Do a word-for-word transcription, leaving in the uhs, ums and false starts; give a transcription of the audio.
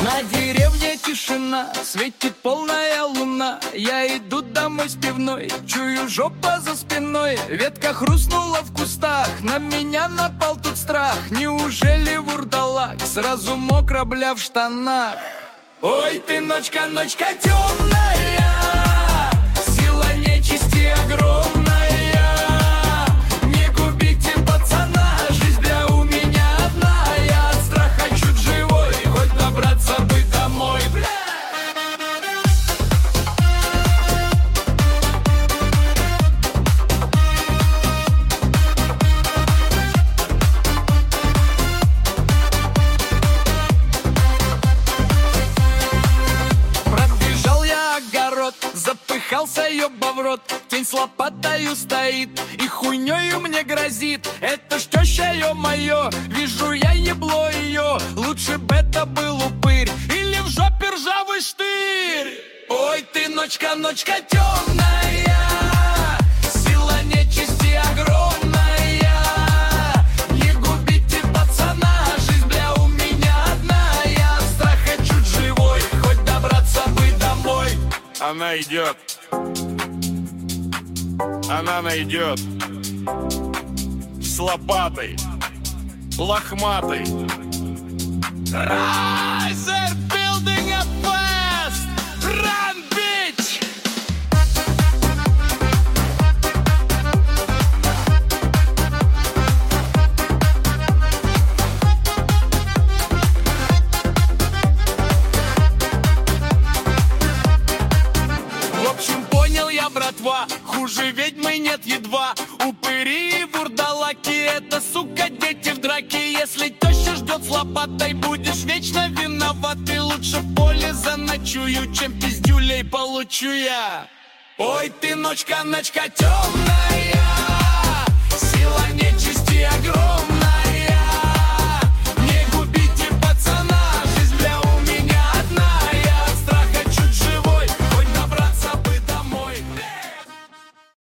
На деревне тишина, светит полная луна. Я иду домой с пивной, чую жопа за спиной. Ветка хрустнула в кустах, на меня напал тут страх. Неужели вурдалак, сразу мокро, бля, в штанах? Ой, ты ночка, ночка темная, сила нечисти огромная. Не губите пацана, жизнь бля у меня одна. Я от страха чуть живой, хоть добраться бы домой, бля. Пробежал я огород, запыхался ёба в рот. Тень с лопатою стоит и хуйнёю мне грозит. Это ж тёща, ё-моё, вижу я ебло её. Лучше бы это был упырь или в жопе ржавый штырь. Ой, ты ночка, ночка тёмная, сила нечисти огромная. Не губите пацана, жизнь бля у меня одна. Я от страха чуть живой, хоть добраться бы домой. Она идет. Она найдет. С лопатой, лохматой. Rise, they're building up fast. Run, bitch! В общем, понял я, братва, хуже ведьмы нет едва. Упыри и вурдалаки, это, сука, дети в драке. Если теща ждет с лопатой, будешь вечно виноват. И лучше в поле заночую, чем пиздюлей получу я. Ой, ты ночка, ночка темная, сила нечисти